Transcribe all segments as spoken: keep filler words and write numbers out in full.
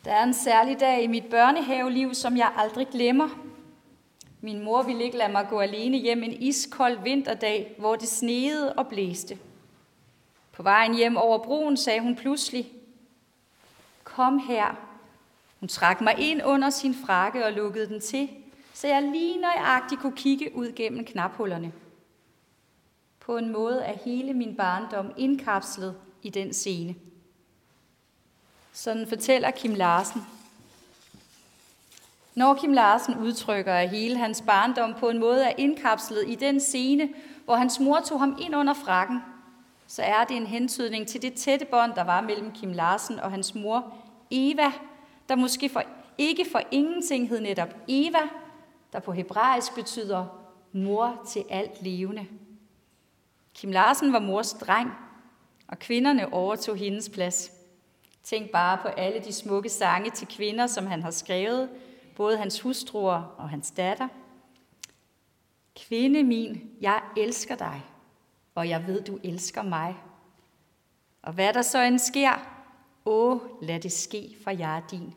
Der er en særlig dag i mit børnehaveliv, som jeg aldrig glemmer. Min mor ville ikke lade mig gå alene hjem en iskold vinterdag, hvor det sneede og blæste. På vejen hjem over broen sagde hun pludselig, kom her. Hun trak mig ind under sin frakke og lukkede den til, så jeg lige nøjagtigt kunne kigge ud gennem knaphullerne. På en måde er hele min barndom indkapslet i den scene. Sådan fortæller Kim Larsen. Når Kim Larsen udtrykker, at hele hans barndom på en måde er indkapslet i den scene, hvor hans mor tog ham ind under frakken, så er det en hentydning til det tætte bånd, der var mellem Kim Larsen og hans mor, Eva, der måske for, ikke for ingenting hed netop Eva, der på hebraisk betyder mor til alt levende. Kim Larsen var mors dreng, og kvinderne overtog hendes plads. Tænk bare på alle de smukke sange til kvinder, som han har skrevet, både hans hustruer og hans datter. Kvinde min, jeg elsker dig, og jeg ved, du elsker mig. Og hvad der så end sker, åh, lad det ske, for jeg er din.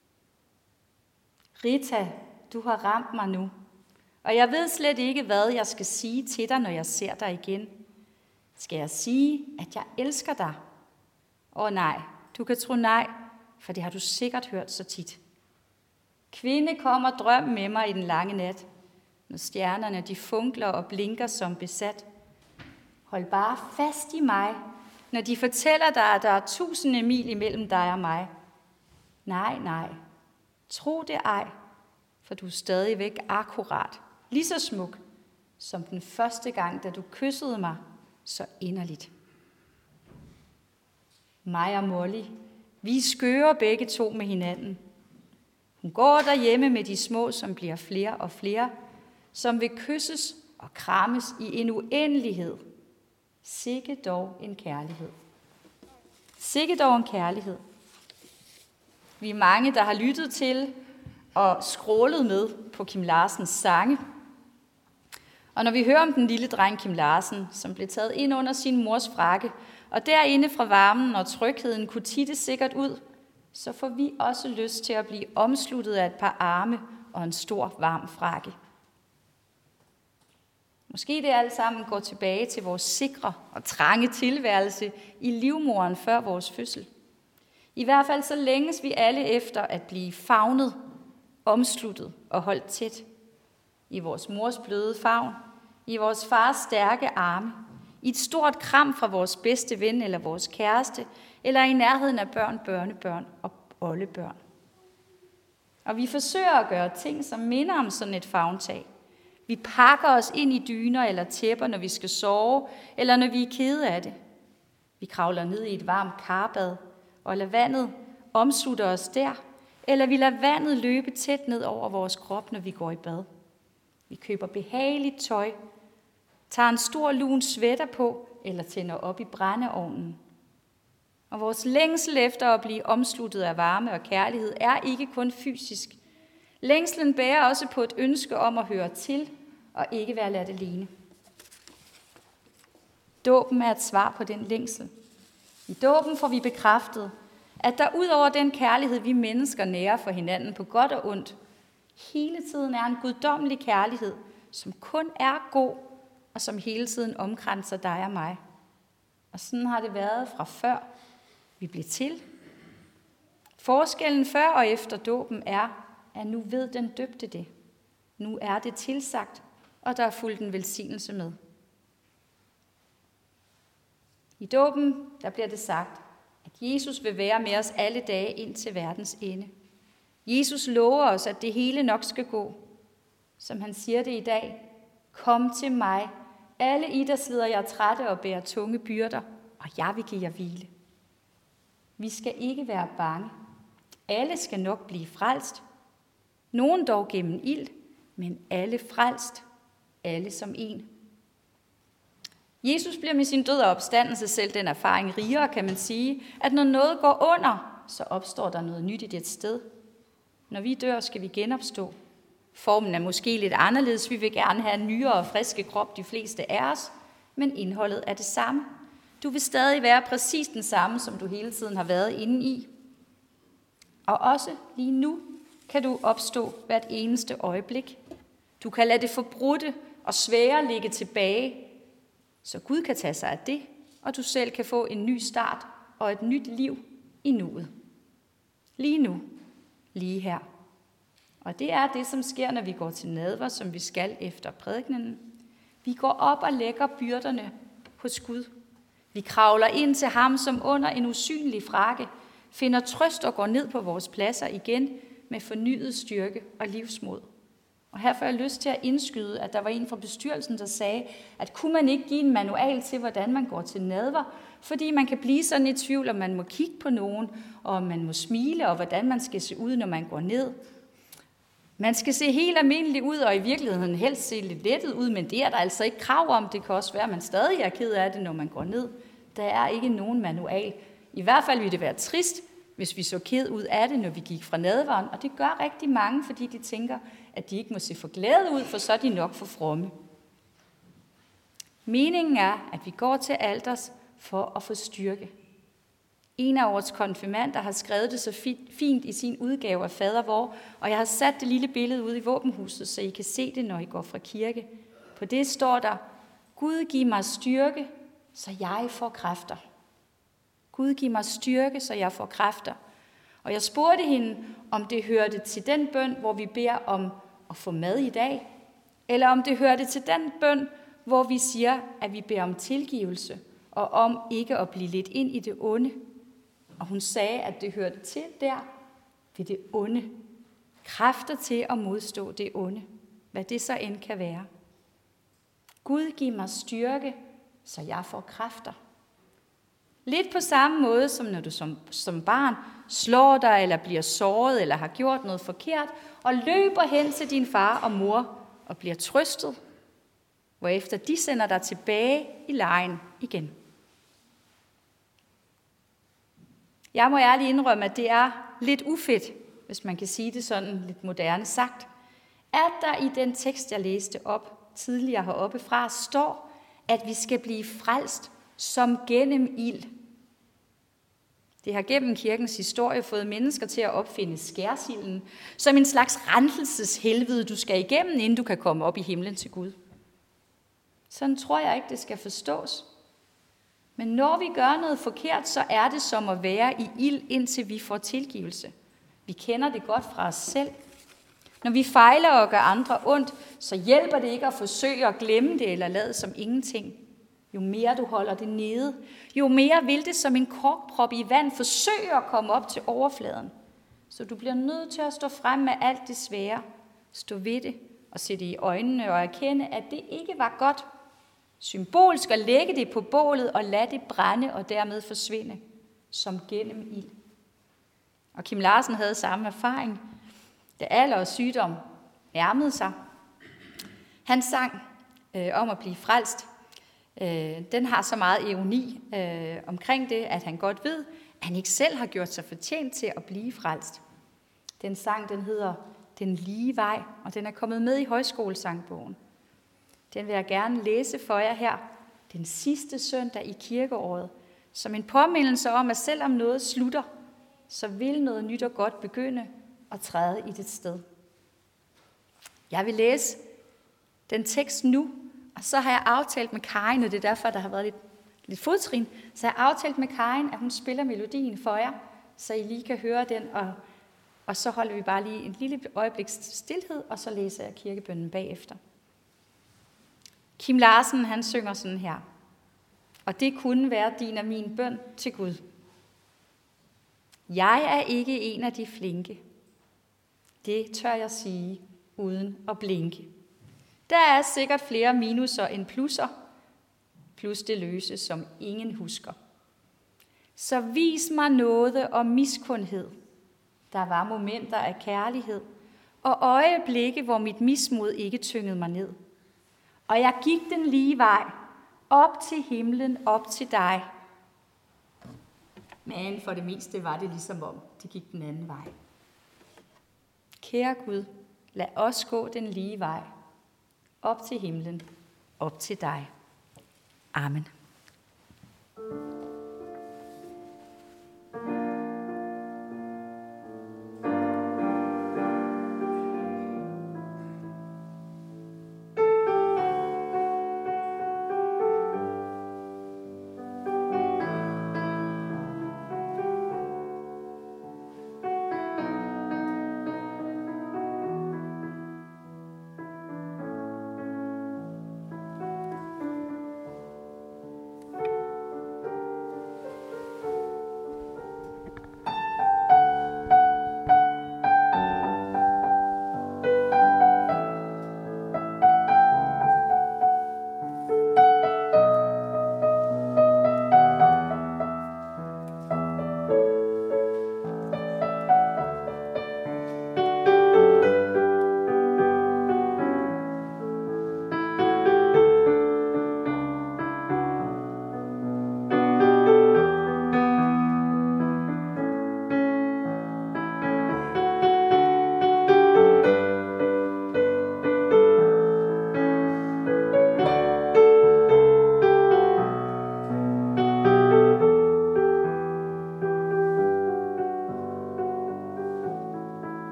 Rita, du har ramt mig nu, og jeg ved slet ikke, hvad jeg skal sige til dig, når jeg ser dig igen. Skal jeg sige, at jeg elsker dig? Åh nej, du kan tro nej, for det har du sikkert hørt så tit. Kvinde, kom og drøm med mig i den lange nat, når stjernerne de funkler og blinker som besat. Hold bare fast i mig, når de fortæller dig, at der er tusinde mil imellem dig og mig. Nej, nej, tro det ej, for du er stadigvæk akkurat, lige så smuk, som den første gang, da du kyssede mig så inderligt. Mig og Molly, vi skører begge to med hinanden. Hun går derhjemme med de små, som bliver flere og flere, som vil kysses og krammes i en uendelighed. Sikke dog en kærlighed. Sikke dog en kærlighed. Vi er mange, der har lyttet til og scrollet med på Kim Larsens sange. Og når vi hører om den lille dreng Kim Larsen, som blev taget ind under sin mors frakke, og derinde fra varmen og trygheden kunne titte sikkert ud, så får vi også lyst til at blive omsluttet af et par arme og en stor varm frakke. Måske det alt sammen går tilbage til vores sikre og trange tilværelse i livmoderen før vores fødsel. I hvert fald så længes vi alle efter at blive favnet, omsluttet og holdt tæt. I vores mors bløde favn, i vores fars stærke arme, i et stort kram fra vores bedste ven eller vores kæreste, eller i nærheden af børn, børnebørn og oldebørn. Og vi forsøger at gøre ting, som minder om sådan et favntag. Vi pakker os ind i dyner eller tæpper, når vi skal sove, eller når vi er kede af det. Vi kravler ned i et varmt karbad, og lader vandet omslutte os der, eller vi lader vandet løbe tæt ned over vores krop, når vi går i bad. Vi køber behageligt tøj, tager en stor lun sweater på, eller tænder op i brændeovnen. Og vores længsel efter at blive omsluttet af varme og kærlighed er ikke kun fysisk. Længslen bærer også på et ønske om at høre til og ikke være ladt alene. Dåben er et svar på den længsel. I dåben får vi bekræftet, at der ud over den kærlighed, vi mennesker nærer for hinanden på godt og ondt, hele tiden er en guddommelig kærlighed, som kun er god og som hele tiden omkranser dig og mig. Og sådan har det været fra før vi blev til. Forskellen før og efter dåben er, at nu ved den døbte det. Nu er det tilsagt, og der er fulgt en velsignelse med. I dåben, der bliver det sagt, at Jesus vil være med os alle dage ind til verdens ende. Jesus lover os, at det hele nok skal gå. Som han siger det i dag, kom til mig, alle I, der sidder jer trætte og bærer tunge byrder, og jeg vil give jer hvile. Vi skal ikke være bange. Alle skal nok blive frelst. Nogen dog gennem ild, men alle frelst. Alle som en. Jesus bliver med sin død og opstandelse selv den erfaring rigere, kan man sige, at når noget går under, så opstår der noget nyt i det sted. Når vi dør, skal vi genopstå. Formen er måske lidt anderledes. Vi vil gerne have en nyere og friske krop, de fleste af os, men indholdet er det samme. Du vil stadig være præcis den samme, som du hele tiden har været inde i. Og også lige nu kan du opstå hvert eneste øjeblik. Du kan lade det forbrudte og svære ligge tilbage, så Gud kan tage sig af det, og du selv kan få en ny start og et nyt liv i nuet. Lige nu, lige her. Og det er det, som sker, når vi går til nadver, som vi skal efter prædikenen. Vi går op og lægger byrderne hos Gud. Vi kravler ind til ham, som under en usynlig frakke finder trøst og går ned på vores pladser igen med fornyet styrke og livsmod. Og her får jeg lyst til at indskyde, at der var en fra bestyrelsen, der sagde, at kunne man ikke give en manual til, hvordan man går til nadver, fordi man kan blive sådan i tvivl, om man må kigge på nogen, og om man må smile, og hvordan man skal se ud, når man går ned. Man skal se helt almindeligt ud, og i virkeligheden helst se lidt lettet ud, men det er der altså ikke krav om. Det kan også være, at man stadig er ked af det, når man går ned. Der er ikke nogen manual. I hvert fald ville det være trist, hvis vi så ked ud af det, når vi gik fra nadveren. Og det gør rigtig mange, fordi de tænker, at de ikke må se for glade ud, for så er de nok for fromme. Meningen er, at vi går til alters for at få styrke. En af årets konfirmander har skrevet det så fint i sin udgave af Fader vor, og jeg har sat det lille billede ud i våbenhuset, så I kan se det, når I går fra kirke. På det står der, Gud giv mig styrke, så jeg får kræfter. Gud giv mig styrke, så jeg får kræfter. Og jeg spurgte hende, om det hørte til den bøn, hvor vi beder om at få mad i dag, eller om det hørte til den bøn, hvor vi siger, at vi beder om tilgivelse, og om ikke at blive lidt ind i det onde. Og hun sagde, at det hørte til der ved det onde. Kræfter til at modstå det onde, hvad det så end kan være. Gud giv mig styrke, så jeg får kræfter. Lidt på samme måde, som når du som, som barn slår dig, eller bliver såret, eller har gjort noget forkert, og løber hen til din far og mor og bliver trøstet, hvorefter de sender dig tilbage i legen igen. Jeg må ærligt indrømme, at det er lidt ufedt, hvis man kan sige det sådan lidt moderne sagt, at der i den tekst, jeg læste op tidligere heroppe fra, står, at vi skal blive frelst som gennem ild. Det har gennem kirkens historie fået mennesker til at opfinde skærsilden som en slags renselseshelvede, du skal igennem, inden du kan komme op i himlen til Gud. Sådan tror jeg ikke, det skal forstås. Men når vi gør noget forkert, så er det som at være i ild, indtil vi får tilgivelse. Vi kender det godt fra os selv. Når vi fejler og gør andre ondt, så hjælper det ikke at forsøge at glemme det eller lade som ingenting. Jo mere du holder det nede, jo mere vil det som en korkprop i vand forsøge at komme op til overfladen. Så du bliver nødt til at stå frem med alt det svære, stå ved det og se det i øjnene og erkende, at det ikke var godt. Symbolsk at lægge det på bålet og lade det brænde og dermed forsvinde, som gennem ild. Og Kim Larsen havde samme erfaring, da alder og sygdom nærmede sig. Han sang øh, om at blive frelst. Øh, den har så meget ironi øh, omkring det, at han godt ved, at han ikke selv har gjort sig fortjent til at blive frelst. Den sang, den hedder Den lige vej, og den er kommet med i højskolesangbogen. Den vil jeg gerne læse for jer her, den sidste søndag i kirkeåret, som en påmindelse om, at selvom noget slutter, så vil noget nyt og godt begynde at træde i det sted. Jeg vil læse den tekst nu, og så har jeg aftalt med Karin, og det er derfor, der har været lidt, lidt fodtrin, så jeg har aftalt med Karin, at hun spiller melodien for jer, så I lige kan høre den, og, og så holder vi bare lige en lille øjebliks stilhed, og så læser jeg kirkebønnen bagefter. Kim Larsen, han synger sådan her. Og det kunne være din og min bøn til Gud. Jeg er ikke en af de flinke. Det tør jeg sige, uden at blinke. Der er sikkert flere minuser end plusser, plus det løse, som ingen husker. Så vis mig noget om miskundhed. Der var momenter af kærlighed, og øjeblikke, hvor mit mismod ikke tyngede mig ned. Og jeg gik den lige vej, op til himlen, op til dig. Men for det meste var det ligesom om, det gik den anden vej. Kære Gud, lad os gå den lige vej, op til himlen, op til dig. Amen.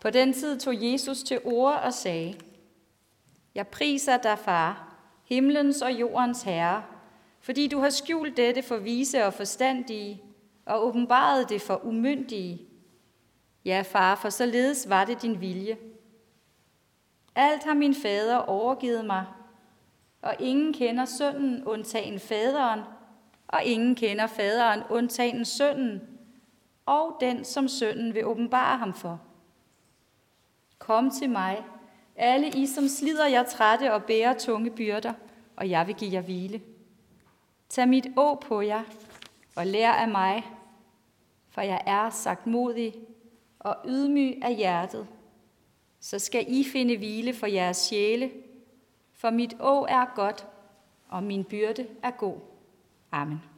På den tid tog Jesus til orde og sagde: Jeg priser dig, far, himlens og jordens herre, fordi du har skjult dette for vise og forstandige, og åbenbaret det for umyndige. Ja, far, for således var det din vilje. Alt har min fader overgivet mig, og ingen kender sønnen undtagen faderen, og ingen kender faderen undtagen sønnen, og den, som sønnen vil åbenbare ham for. Kom til mig, alle I, som slider jer trætte og bærer tunge byrder, og jeg vil give jer hvile. Tag mit åg på jer, og lær af mig, for jeg er sagtmodig og ydmyg af hjertet. Så skal I finde hvile for jeres sjæle, for mit åg er godt, og min byrde er god. Amen.